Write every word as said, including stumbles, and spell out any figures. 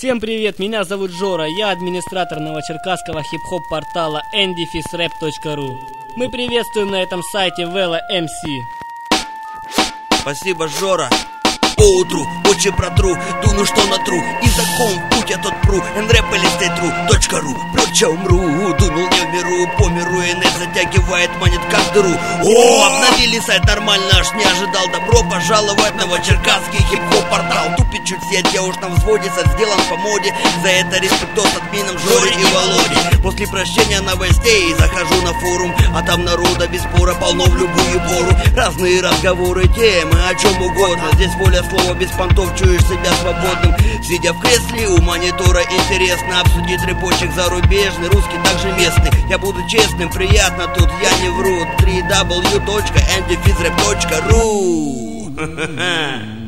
Всем привет, меня зовут Жора, я администратор новочеркасского хип-хоп портала эн ди фис рэп точка ру. Мы приветствуем на этом сайте Вела эм си. Спасибо, Жора. Поутру, очи протру, дуну, что натру, и закон в путь я тот пру, энрэп-элистейтру точка ру. Проча умру, дунул не в миру, по миру инет затягивает, манит как дыру. О, обновили сайт нормально, аж не ожидал. Добро пожаловать на новочеркасский хип-хоп портал. Тупит чуть все, я уж на взводе, сайт сделан по моде. За это респектос админам Жоре и Володе. После прощения новостей захожу на форум, а там народа без спора полно в любую пору. Разные разговоры, темы, о чем угодно. Здесь воля слова, без понтов, чуешь себя свободным. Сидя в кресле у монитора, интересно обсудить рэпочек зарубежный, русский, также местный. Я буду честным, приятно тут, я не вру. три дабл ю точка эн ди фис рэп точка ру.